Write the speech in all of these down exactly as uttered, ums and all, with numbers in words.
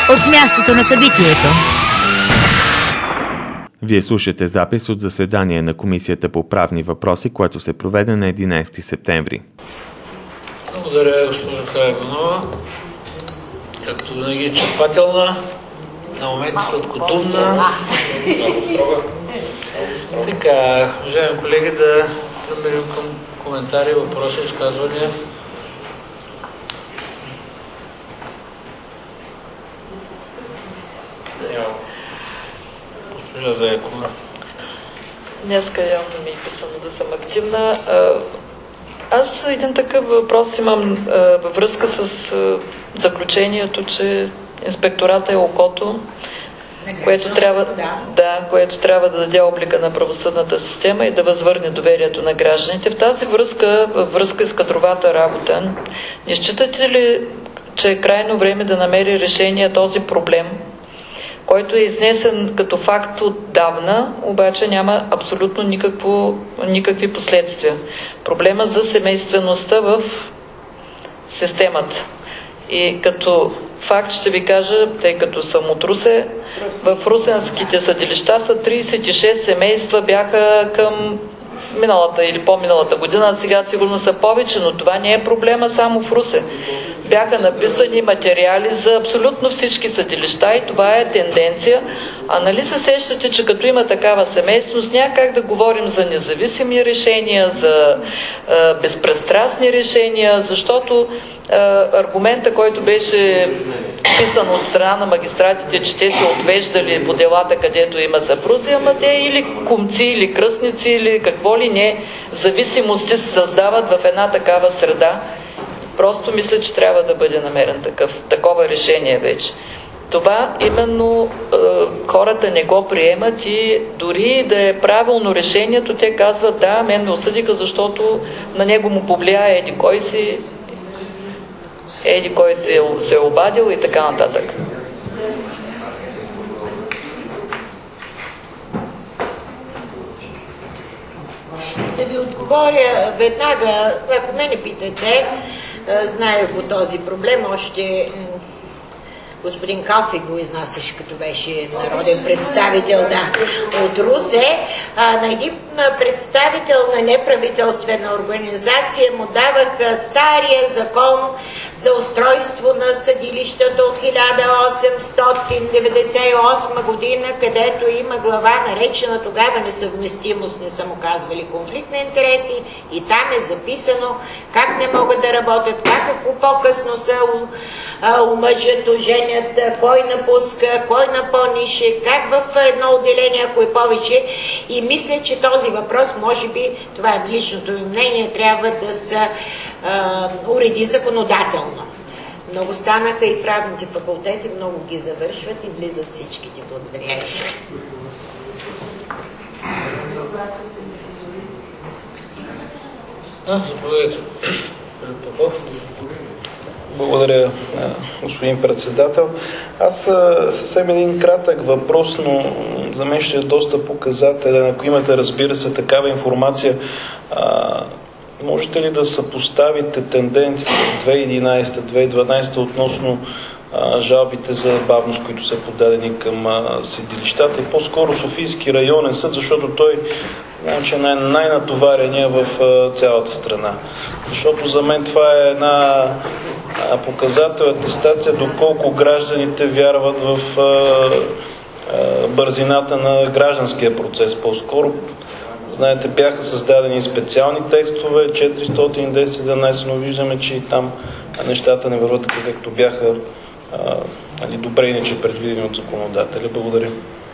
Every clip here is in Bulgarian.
от мястото на събитието. Вие слушате запис от заседание на Комисията по правни въпроси, което се проведе на единайсети септември. Благодаря, госпожа Карагонова. Както винаги е изчерпателна, на моменти сладкодумна. Така, уважаеми колеги, да преминем към коментари, въпроси, изказвания. Госпожа Заякова. Днеска явно ми е писано да съм активна. Аз един такъв въпрос имам във връзка с заключението, че инспектората е окото, което трябва, да, което трябва да даде облика на правосъдната система и да възвърне доверието на гражданите. В тази връзка, във връзка с кадровата работа, не считате ли, че е крайно време да намери решение този проблем, който е изнесен като факт отдавна, обаче няма абсолютно никакво, никакви последствия? Проблема за семействеността в системата. И като факт ще ви кажа, тъй като съм от Русе, в русенските съдилища са трийсет и шест семейства, бяха към миналата или по-миналата година, а сега сигурно са повече, но това не е проблема само в Русе. Бяха написани материали за абсолютно всички съдилища и това е тенденция. А нали се сещате, че като има такава семейственост, няма как да говорим за независими решения, за е, безпристрастни решения, защото е, аргумента, който беше писан от страна на магистратите, че те се отвеждали по делата, където има съпрузи, ама те или кумци, или кръстници, или какво ли не, зависимости се създават в една такава среда. Просто мисля, че трябва да бъде намерен такъв, такова решение вече. Това именно е, хората не го приемат и дори да е правилно решението, те казват: да, мен ме осъдиха, защото на него му повлияе еди кой си, еди кой се е, се е обадил и така нататък. Да ви отговоря веднага, ако ме не питате, знаех по този проблем, още господин Калфи го изнасяше, като беше народен представител, да, от Русе. А, на един представител на неправителствена организация му даваха стария закон за устройство на съдилищата от хиляда осемстотин деветдесет и осма година, където има глава наречена тогава несъвместимост, не са му казвали конфликт на интереси, и там е записано как не могат да работят, как ако по-късно са омъжат, оженят, кой напуска, кой напълнише, как в едно отделение, ако е повече. И мисля, че този въпрос, може би, това е личното ми мнение, трябва да се уреди законодателно. Много станаха и правните факултети, много ги завършват и влизат всичките. Благодаря. Благодаря, господин председател. Аз съвсем един кратък въпрос, но за мен ще е доста показателен. Ако имате, разбира се, такава информация, можете ли да съпоставите тенденциите от две хиляди и единайсета - две хиляди и дванайсета относно а, жалбите за бавност, които са подадени към а, съдилищата, и по-скоро Софийски районен съд, защото той значи, е най- най-натоварения в а, цялата страна. Защото за мен това е една а, показател, атестация доколко гражданите вярват в а, а, бързината на гражданския процес. По-скоро, знаете, бяха създадени специални текстове, четиристотин и десет седемнайсет, но виждаме, че и там нещата не върват така, както бяха а, али, добре иначе предвидени от законодателя. Благодаря.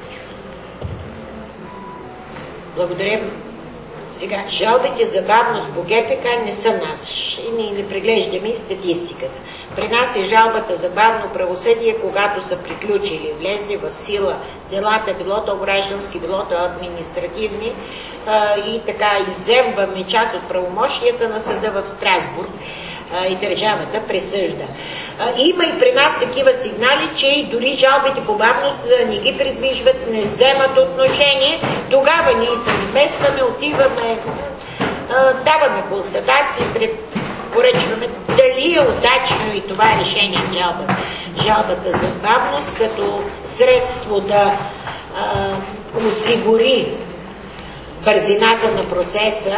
Благодаря. Сега, жалбите за бавност по ГПК не са наши и ние не преглеждаме и статистиката. При нас е жалбата за бавно правосъдие, когато са приключили, влезли в сила делата, било то граждански, било то административни, а, и така изземваме част от правомощията на съда в Страсбург, а, и държавата присъжда. А, има и при нас такива сигнали, че и дори жалбите по бавност не ги придвижват, не вземат отношение. Тогава ние се намесваме, отиваме, а, даваме констатации, поръчваме дали е удачно и това решение в жалбата. жалбата за бавност като средство да а, осигури бързината на процеса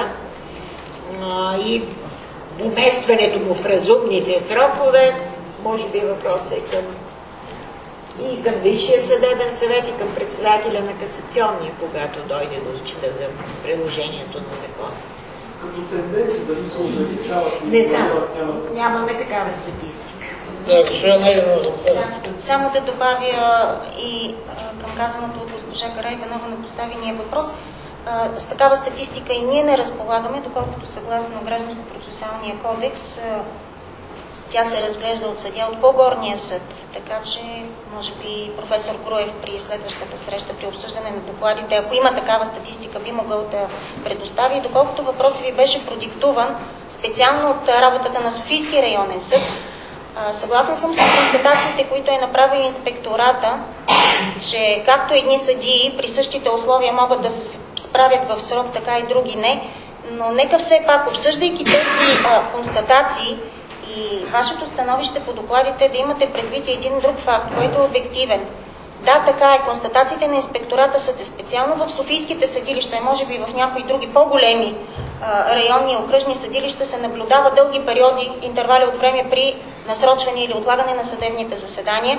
а, и уместването му в разумните срокове. Може би въпросът е към и към Висшия съдебен съвет, и към председателя на касационния, когато дойде да отчита за приложението на закона. Като тенденция дали се увеличават? Не знам, нямаме такава статистика. Да, госпожа Найденова. Само да добавя и а, към казаното от госпожа Караиванова на поставения въпрос. А, с такава статистика и ние не разполагаме, доколкото съгласно Гражданско-процесуалния кодекс а, тя се разглежда от съдия от по-горния съд, така че може би професор Груев при следващата среща, при обсъждане на докладите, ако има такава статистика, би могъл да предостави. Доколкото въпросът ви беше продиктуван специално от работата на Софийски районен съд, съгласна съм с констатациите, които е направил инспектората, че както едни съдии при същите условия могат да се справят в срок, така и други не, но нека все пак, обсъждайки тези а, констатации и вашето становище по докладите, да имате предвид един друг факт, който е обективен. Да, така е, констатациите на инспектората са специално в софийските съдилища и може би в някои други по-големи районни и окръжни съдилища се наблюдава дълги периоди, интервали от време при насрочване или отлагане на съдебните заседания,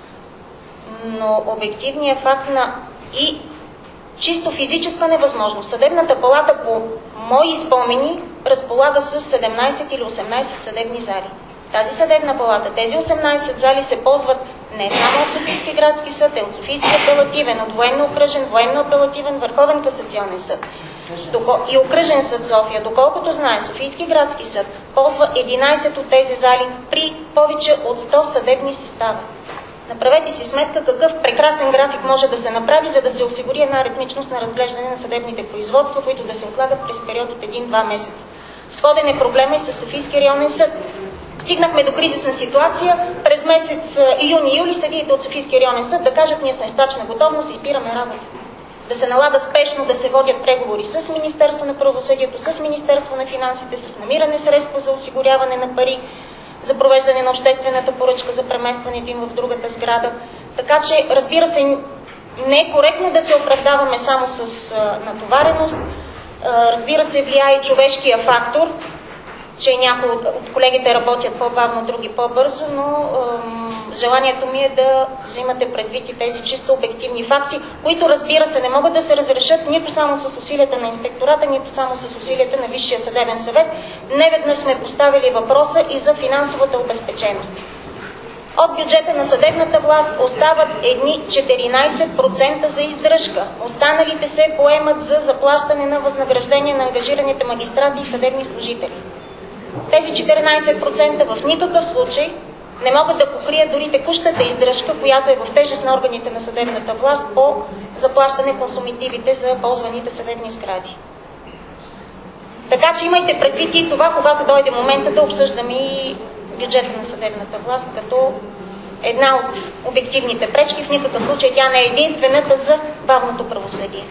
но обективният факт на и чисто физическа невъзможност. Съдебната палата по мои спомени разполага с седемнайсет или осемнайсет съдебни зали. Тази съдебна палата, тези осемнайсет зали се ползват не само от Софийски градски съд, а от Софийски апелативен, от военно-окръжен, военно-апелативен, Върховен касационен съд и окръжен съд София. Доколкото знае, Софийски градски съд ползва единайсет от тези зали при повече от сто съдебни състава. Направете си сметка какъв прекрасен график може да се направи, за да се осигури една ритмичност на разглеждане на съдебните производства, които да се отлагат през период от един-два месеца. Сходен е проблема и с Софийски районен съд. Стигнахме до кризисна ситуация. През месец юни-юли съдиите от Софийски районен съд да кажат: ние сме с стачна готовност и спираме работа. Да се налага спешно да се водят преговори с Министерство на правосъдието, с Министерство на финансите, с намиране средства за осигуряване на пари, за провеждане на обществената поръчка, за преместването им в другата сграда. Така че, разбира се, не е коректно да се оправдаваме само с а, натовареност. А, разбира се, влияе и човешкия фактор, че някои от, от колегите работят по-бавно, други по-бързо, но ам, желанието ми е да взимате предвид и тези чисто обективни факти, които, разбира се, не могат да се разрешат нито само с усилията на инспектората, нито само с усилията на Висшия съдебен съвет. Неведнъж сме поставили въпроса и за финансовата обезпеченост. От бюджета на съдебната власт остават едни четиринайсет процента за издръжка. Останалите се поемат за заплащане на възнаграждение на ангажираните магистрати и съдебни служители. Тези четиринайсет процента в никакъв случай не могат да покрият дори текущата издръжка, която е в тежест на органите на съдебната власт по заплащане консумитивите за ползваните съдебни сгради. Така че имайте предвид и това, когато дойде момента да обсъждаме и бюджета на съдебната власт, като една от обективните пречки. В никакъв случай тя не е единствената за бавното правосъдие.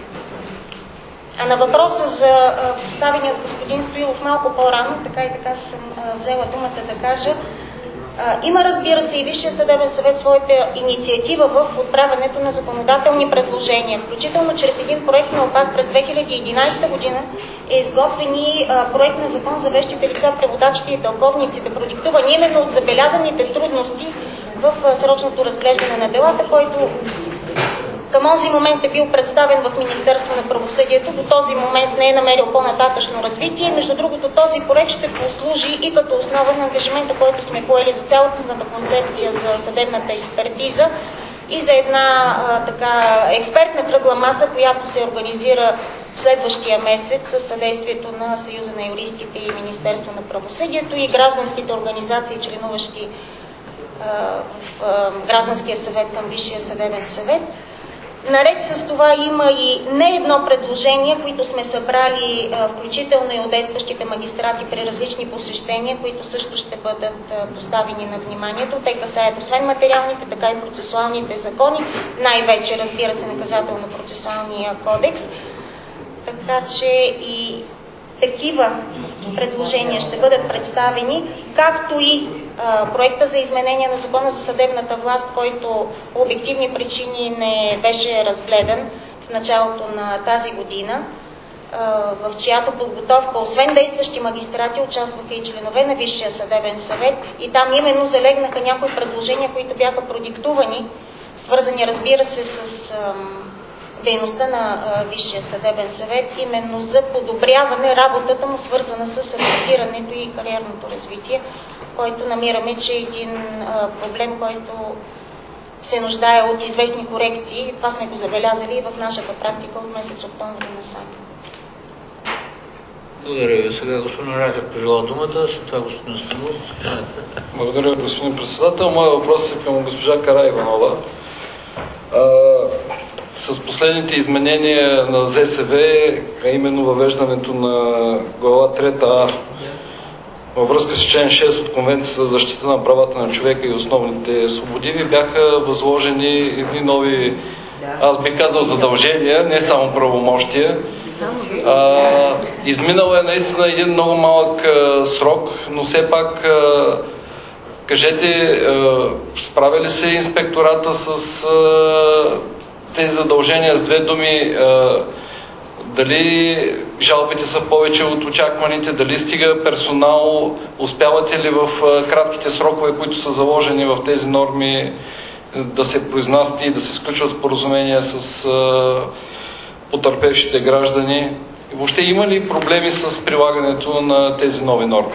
А на въпроса за поставения от господин Стоилов малко по-рано, така и така съм а, взела думата да кажа, а, има, разбира се, и Висшия съдебен съвет своята инициатива в отправянето на законодателни предложения, включително чрез един проект на ОПАК през две хиляди и единайсета година е изготвен и а, проект на закон за вещите лица, преводачите и тълковниците, продиктуван именно от забелязаните трудности в а, срочното разглеждане на делата, който към този момент е бил представен в Министерство на правосъдието. До този момент не е намерил по-нататъчно развитие. Между другото, този проект ще послужи и като основа на ангажимента, който сме поели за цялата концепция за съдебната експертиза и за една а, така експертна кръгла маса, която се организира в следващия месец със съдействието на Съюза на юристите и Министерство на правосъдието и гражданските организации, членуващи а, в а, Гражданския съвет към Висшия съдебен съвет. Наред с това има и не едно предложение, които сме събрали, включително и от действащите магистрати при различни посещения, които също ще бъдат поставени на вниманието. Те касаят освен материалните, така и процесуалните закони, най-вече, разбира се, наказателно-процесуалния кодекс. Така че и такива предложения ще бъдат представени, както и проекта за изменение на Закона за съдебната власт, който по обективни причини не беше разгледан в началото на тази година, в чиято подготовка, освен действащи магистрати, участваха и членове на Висшия съдебен съвет, и там именно залегнаха някои предложения, които бяха продиктувани, свързани, разбира се, с дейността на Висшия съдебен съвет, именно за подобряване работата му, свързана с атестирането и кариерното развитие, който намираме, че е един проблем, който се нуждае от известни корекции. Това сме го забелязали и в нашата практика от месец октомври насам. Благодаря ви. Сега господин Радев пожела думата, след това господин Станов. Благодаря, господин председател. Моят въпрос е към госпожа Караиванова. С последните изменения на ЗСВ, а именно въвеждането на глава трета А във връзка с член шест от Конвенцията за защита на правата на човека и основните свободи, ви бяха възложени едни нови, аз бих казал, задължения, не само правомощия. А, изминал е наистина един много малък а, срок, но все пак а, кажете, а, справя ли се инспектората с а, тези задължения? С две думи, а, дали жалбите са повече от очакваните, дали стига персонал, успявате ли в а, кратките срокове, които са заложени в тези норми, да се произнасят и да се сключват споразумения с а, потърпевшите граждани? И въобще има ли проблеми с прилагането на тези нови норми?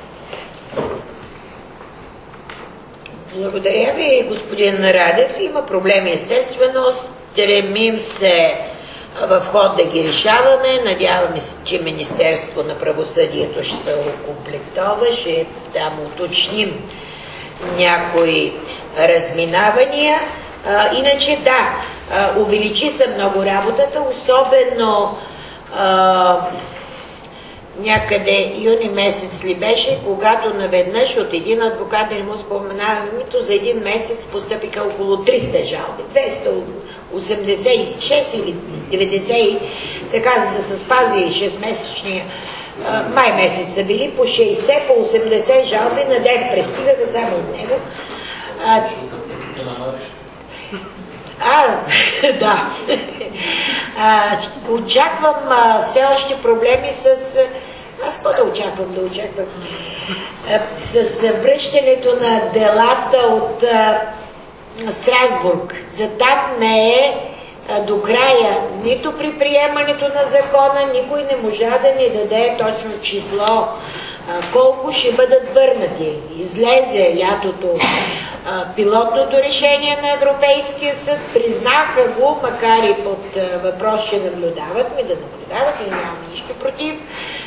Благодаря ви, господин Радев. Има проблеми, естествено. Стремим се в ход да ги решаваме. Надяваме се, че Министерство на правосъдието ще се окомплектова, ще там уточним някои разминавания. А, иначе да, а, увеличи се много работата, особено а, някъде юни месец ли беше, когато наведнъж от един адвокат, да не му споменавам името, за един месец постъпиха около триста жалби, двеста осемдесет и шест или деветдесет, така за да се спази шестмесечния май месец са били по шейсет, по осемдесет жалби на ден, пристигаха само от него. А, А, да. А, очаквам а, все още проблеми с... Аз какво да очаквам? Да очаквам а, с връщането на делата от а, Страсбург. За там не е а, до края нито при приемането на закона, никой не можа да ни даде точно число а, колко ще бъдат върнати. Излезе лятото пилотното решение на Европейския съд, признаха го, макар и под въпрос ще наблюдават, ми да наблюдават и нямам нищо против.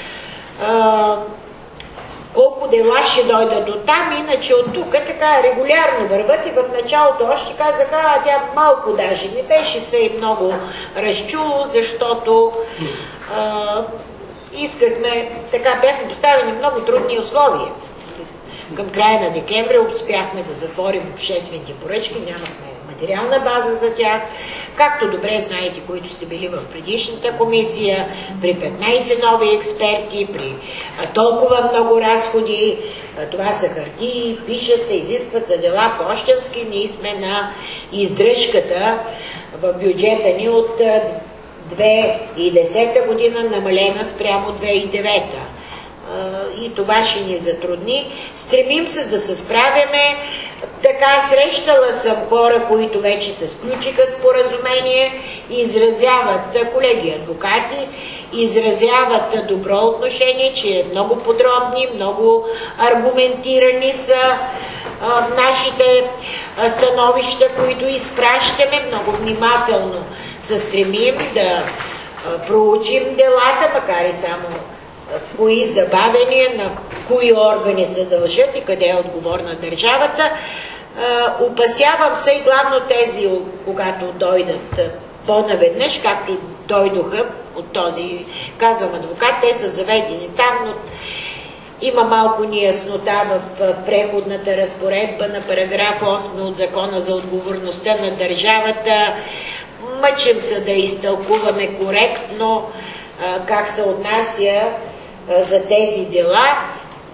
А, колко дела ще дойдат до там, иначе от тук така регулярно върват и в началото още казаха, а тя малко даже не беше се и много разчуло, защото а, искахме, така бяхме поставени много трудни условия. Към края на декември успяхме да затворим обществените поръчки, нямахме материална база за тях. Както добре знаете, които сте били в предишната комисия, при петнайсет нови експерти, при толкова много разходи, това са хартии, пишат се, изискват за дела пощенски, ние сме на издръжката в бюджета ни от две хиляди и десета година, намалена спрямо две хиляди и девета. И това ще ни затрудни. Стремим се да се справяме. Така, срещала съм хора, които вече се сключиха споразумение, изразяват, колеги адвокати, изразяват добро отношение, че много подробни, много аргументирани са а, нашите а, становища, които изпращаме. Много внимателно се стремим да а, проучим делата, макар и само кои забавения, на кои органи се дължат и къде е отговорна държавата. Опасявам се и главно тези, когато дойдат по-наведнъж, както дойдоха от този, казвам адвокат, те са заведени там, но има малко неяснота в преходната разпоредба на параграф осми от Закона за отговорността на държавата. Мъчим се да изтълкуваме коректно как се отнася за тези дела.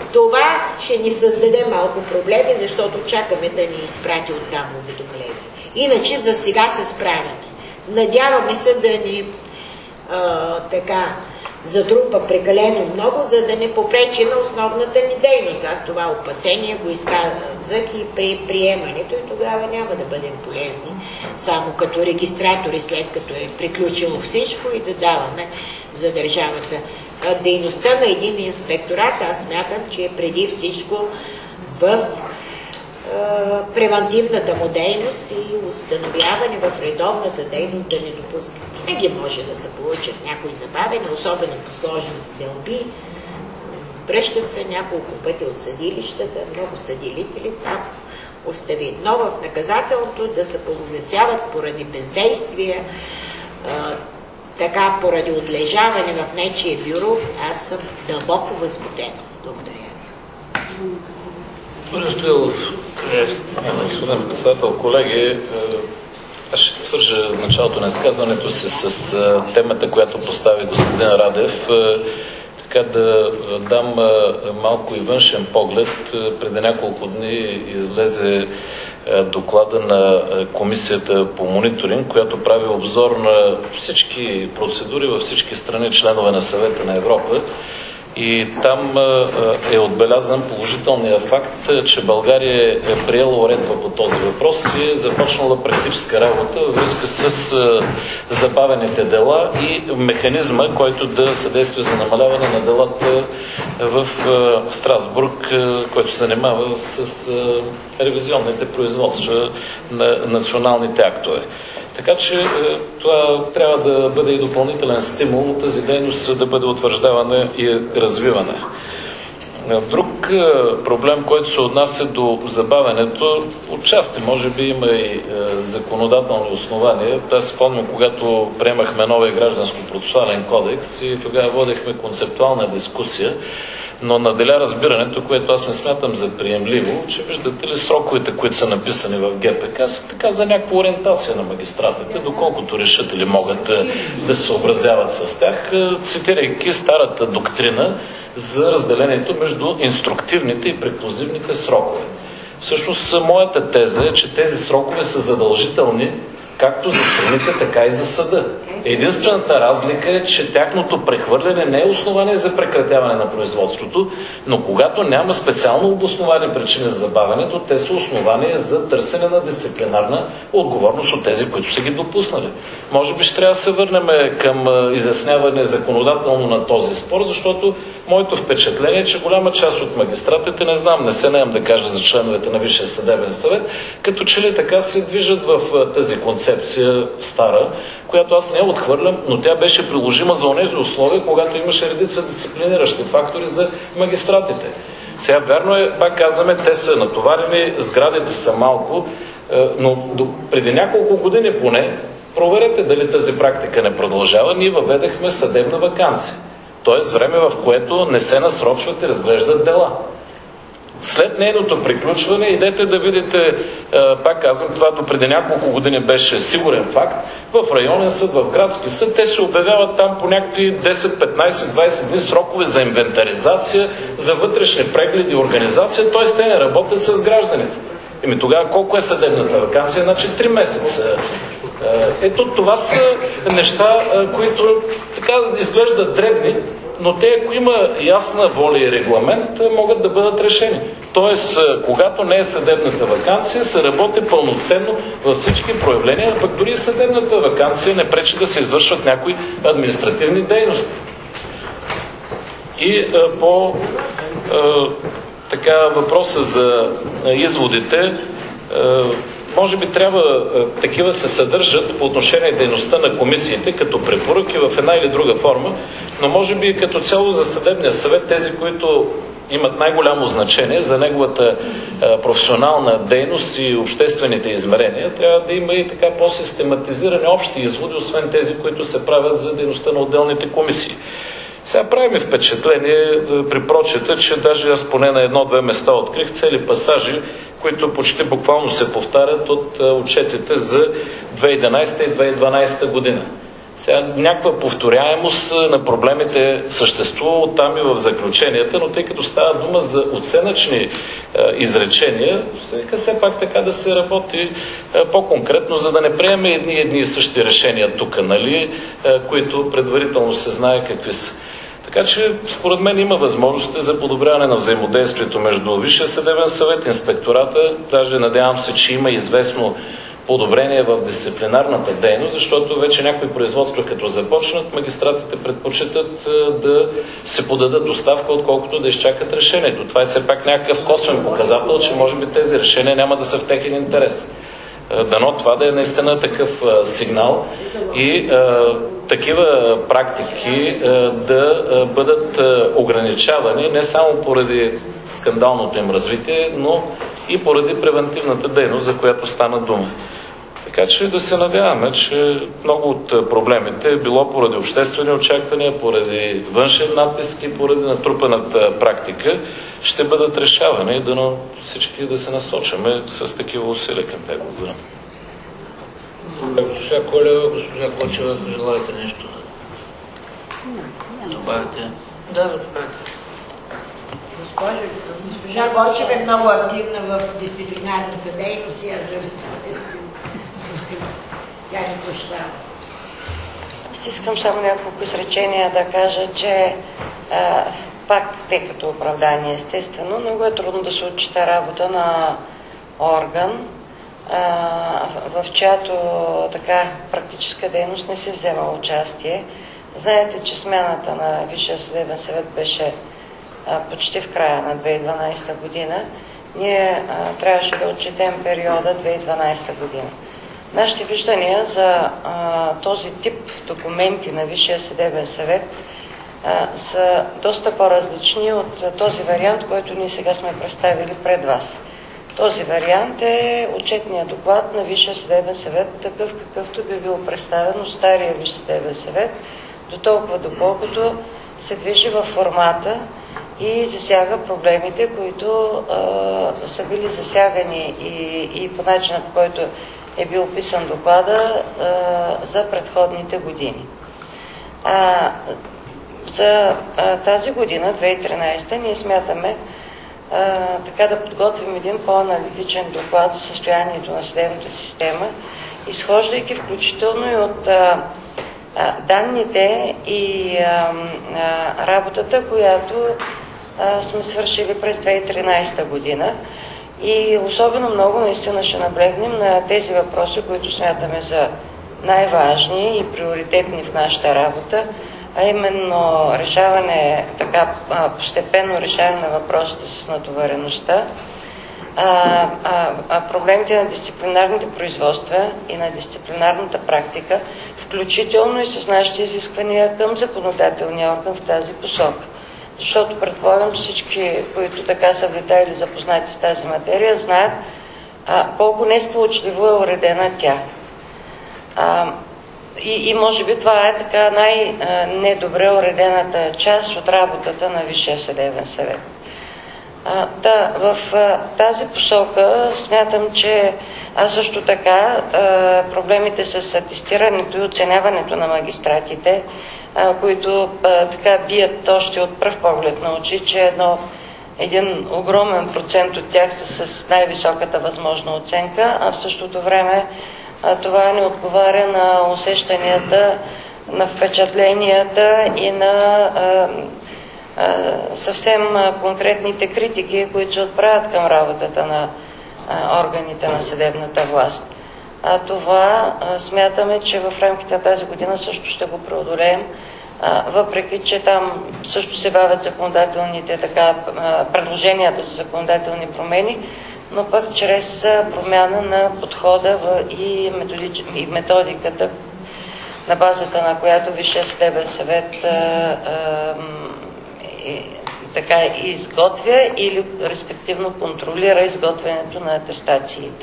Това ще ни създаде малко проблеми, защото чакаме да ни изпрати оттам уведомление. Иначе за сега се справяме. Надяваме се да ни а, така затрупа прекалено много, за да не попречи на основната ни дейност. Аз това опасение го изказах и при приемането, и тогава няма да бъдем полезни само като регистратори, след като е приключило всичко, и да даваме за държавата. Дейността на един инспекторат, аз смятам, че е преди всичко в превантивната му дейност и установяване в редовната дейност да не допуска. Винаги може да се получат някои забавени, особено по сложните делби. Връщат се няколко пъти от съдилищата, много съдилители там остави. Но в наказателното да се погасяват поради бездействие, така поради отлежаване в нечие бюро, аз съм дълбоко възмутена. Благодаря ви. Господин председател, колеги, аз ще свържа началото на изказването си с темата, която постави господин Радев, така да дам малко и външен поглед. Преди няколко дни излезе доклада на Комисията по мониторинг, която прави обзор на всички процедури във всички страни, членове на Съвета на Европа. И там е отбелязан положителния факт, че България е приела уредба по този въпрос и е започнала практическа работа във връзка с забавените дела и механизма, който да съдейства за намаляване на делата в Страсбург, който се занимава с ревизионните производства на националните актове. Така че това трябва да бъде и допълнителен стимул тази дейност да бъде утвърждавана и развивана. Друг проблем, който се отнася до забавянето, отчасти може би има и законодателни основания. Аз спомням, когато приемахме новия гражданско-процесуален кодекс и тогава водехме концептуална дискусия, но наделя разбирането, което аз не смятам за приемливо, че виждате ли сроковете, които са написани в ГПК, са така за някаква ориентация на магистратите, доколкото решат или могат да се съобразяват с тях, цитирайки старата доктрина за разделението между инструктивните и преклузивните срокове. Всъщност, моята теза е, че тези срокове са задължителни както за страните, така и за съда. Единствената разлика е, че тяхното прехвърляне не е основание за прекратяване на производството, но когато няма специално обосновани причини за забавянето, те са основания за търсене на дисциплинарна отговорност от тези, които са ги допуснали. Може би ще трябва да се върнем към изясняване законодателно на този спор, защото моето впечатление е, че голяма част от магистратите, не знам, не се наем да кажа за членовете на Висшия съдебен съвет, като че ли така се движат в тази концепция стара, която аз не отхвърлям, но тя беше приложима за онези условия, когато имаше редица дисциплиниращи фактори за магистратите. Сега вярно е, пак казваме, те са натоварени, сградите са малко, но преди няколко години поне, проверете дали тази практика не продължава, ние въведахме съдебна ваканция. Т.е. време, в което не се насрочват и разглеждат дела. След нейното приключване, идете да видите, пак казвам, това до преди няколко години беше сигурен факт, в районен съд, в градски съд, те се обявяват там по някакви десет, петнайсет, двайсет дни срокове за инвентаризация, за вътрешни прегледи и организация, т.е. те не работят с гражданите. Еми тогава колко е съдебната ваканция? Значи три месеца. Ето това са неща, които така изглеждат дребни, но те, ако има ясна воля и регламент, могат да бъдат решени. Тоест, когато не е съдебната ваканция, се работи пълноценно във всички проявления, пък дори съдебната ваканция не пречи да се извършват някои административни дейности. И а, по а, така въпроса за а, изводите, а, може би трябва а, такива се съдържат по отношение дейността на комисиите, като препоръки в една или друга форма, но може би като цяло за съдебния съвет, тези, които имат най-голямо значение за неговата а, професионална дейност и обществените измерения, трябва да има и така по-систематизирани общи изводи, освен тези, които се правят за дейността на отделните комисии. Сега прави ми впечатление при прочета, че даже аз поне на едно-две места открих цели пасажи, които почти буквално се повтарят от отчетите за две хиляди и единайсета и две хиляди и дванайсета година. Сега някаква повторяемост на проблемите съществува оттам и в заключенията, но тъй като става дума за оценъчни е, изречения, сега все пак така да се работи е, по-конкретно, за да не приеме едни едни и същи решения тук, нали, е, които предварително се знае какви са. Така че, според мен, има възможности за подобряване на взаимодействието между Висшия съдебен съвет, инспектората. Даже надявам се, че има известно подобрение в дисциплинарната дейност, защото вече някои производства, като започнат, магистратите предпочитат да се подадат оставка, отколкото да изчакат решението. Това е все пак някакъв косвен показател, че може би тези решения няма да са в техен интерес. Дано това да е наистина такъв а, сигнал и а, такива практики а, да а, бъдат а, ограничавани не само поради скандалното им развитие, но и поради превентивната дейност, за която стана дума. Така че да се надяваме, че много от проблемите, било поради обществени очаквания, поради външен натиск и поради натрупаната практика, ще бъдат решавани и дано всички да се насочаме с такива усилия към тях. Благодаря. Госпожа Колева, госпожа Кочева, желаете нещо да добавите? Да, да добавите. Госпожа, госпожа Гочева е много активна в дисциплинарната дейност и аз заради това тя не прощава. Аз искам само няколко изречения да кажа, че а, пак те като оправдание естествено, много е трудно да се отчита работа на орган, а, в чиято така практическа дейност не се взема участие. Знаете, че смяната на Висшия съдебен съвет беше а, почти в края на две хиляди и дванадесета година. Ние а, трябваше да отчетем периода две хиляди и дванадесета година. Нашите виждания за а, този тип документи на Висшия съдебен съвет а, са доста по-различни от а, този вариант, който ние сега сме представили пред вас. Този вариант е отчетният доклад на Висшия съдебен съвет, такъв какъвто би бил представен от стария Висш съдебен съвет, до толкова доколкото се движи във формата и засяга проблемите, които а, са били засягани и, и по начина, по който е бил описан доклада а, за предходните години. А, за а, тази година, две хиляди и тринадесета, ние смятаме а, така да подготвим един по-аналитичен доклад за състоянието на съдебната система, изхождайки включително и от а, а, данните и а, а, работата, която а, сме свършили през две хиляди и тринадесета година. И особено много наистина ще наблегнем на тези въпроси, които смятаме за най-важни и приоритетни в нашата работа, а именно решаване, така постепенно решаване на въпросите с натовареността, а, а, а проблемите на дисциплинарните производства и на дисциплинарната практика, включително и с нашите изисквания към законодателния орган в тази посока. Защото предполагам, че всички, които така са влетали или запознати с тази материя, знаят а, колко несполучливо е уредена тя. А, и, и може би това е така най-недобре уредената част от работата на Висшия съдебен съвет. А, да, в а, тази посока смятам, че а също така а, проблемите с атестирането и оценяването на магистратите, които а, така бият още от пръв поглед на очи, че едно, един огромен процент от тях са с най-високата възможна оценка, а в същото време а, това не отговаря на усещанията, на впечатленията и на а, а, съвсем конкретните критики, които се отправят към работата на а, органите на съдебната власт. А това а, смятаме, че в рамките на тази година също ще го преодолеем, а, въпреки че там също се бавят законодателните така, а, предложенията за законодателни промени, но пък чрез промяна на подхода в, и, методич, и методиката, на базата на която Висшия съдебен съвет а, а, и, така изготвя или респективно контролира изготвянето на атестациите.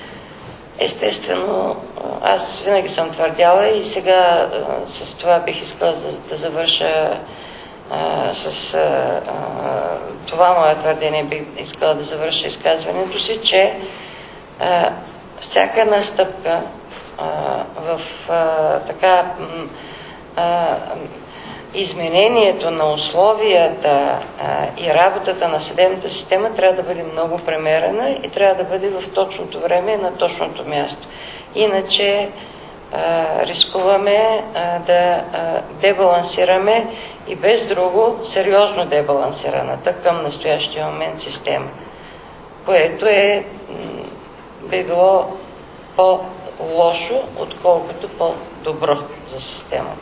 Естествено, аз винаги съм твърдяла и сега а, с това бих искала да, да завърша а, с а, това мое твърдение, бих искала да завърша изказването си, че а, всяка една стъпка а, в а, така а, изменението на условията а, и работата на съдебната система трябва да бъде много премерена и трябва да бъде в точното време и на точното място. Иначе а, рискуваме а, да а, дебалансираме и без друго сериозно дебалансираната към настоящия момент система, което е, би било по-лошо, отколкото по-добро за системата.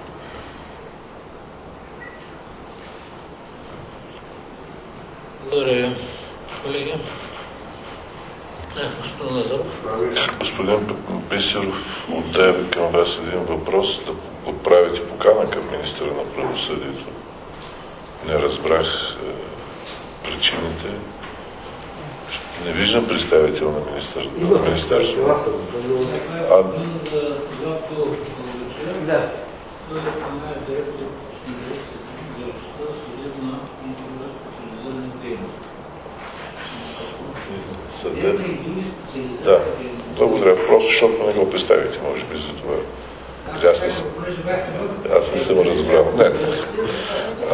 Благодаря, колеги. Господин Назаров. Господин Бисеров, отделя към вас един въпрос, да отправите покана към министъра на правосъдието. Не разбрах е, причините. Не виждам представител на министър, на министерството. А... Да. Съдеб. Да, благодаря. Просто защото не го представите, може би, за това. Аз не съм, аз не съм разбрал. Не. А,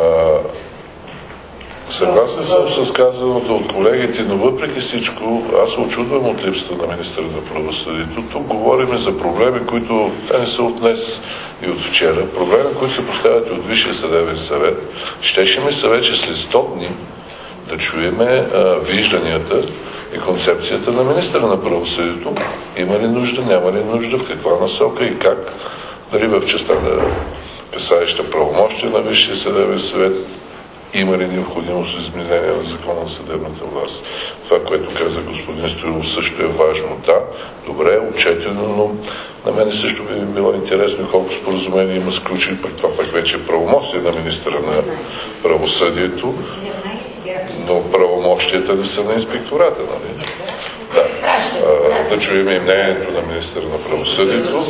съгласен съм с казаното от колегите, но въпреки всичко, аз се очудвам от липсата на министъра на правосъдието. Тук говорим за проблеми, които те не са от днес и от вчера. Проблеми, които се поставят от Висшия съдебен съвет. Щеше ми се вече след сто дни да чуеме а, вижданията и концепцията на министъра на правосъдието. Има ли нужда, няма ли нужда, в каква насока и как, дали в частта на касаеща правомощия на Висшия съдебен съвет, има ли необходимост за изменение на закона на съдебната власт. Това, което каза господин Стоилов, също е важно. Да, добре, отчетено, но на мен също би било интересно колко споразумения има сключени, пък това пък вече е правомощие на министъра на правосъдието, но правомощията не са на инспектората, нали? Да. А, да чуем и мнението на министъра на правосъдието.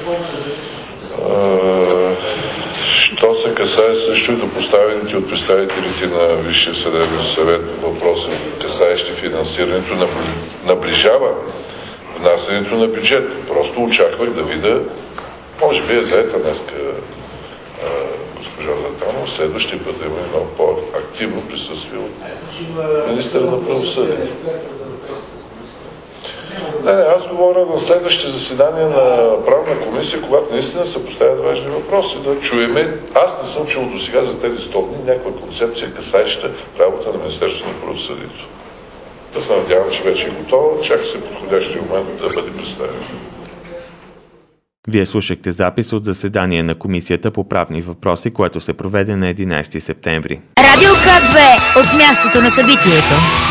А, що се касае също и до поставените от представителите на Висшия съдебен съвет въпроси, касаещи финансирането, наближава внасянето на бюджет. Просто очаквах да видя, може би е заета днеска госпожа Златанова, следващия път да има едно по-активно присъствие от министъра на правосъдието. Не, не, аз говоря на следващите заседания на правна комисия, когато наистина се поставят важни въпроси, да чуеме. Аз не съм чул до сега за тези сто дни някаква концепция, касаеща работа на Министерството на правосъдието. Да се надявам, че вече е готова, чака се подходящия момент да бъде представен. Вие слушахте запис от заседание на Комисията по правни въпроси, което се проведе на единайсети септември. Радио К две от мястото на събитието.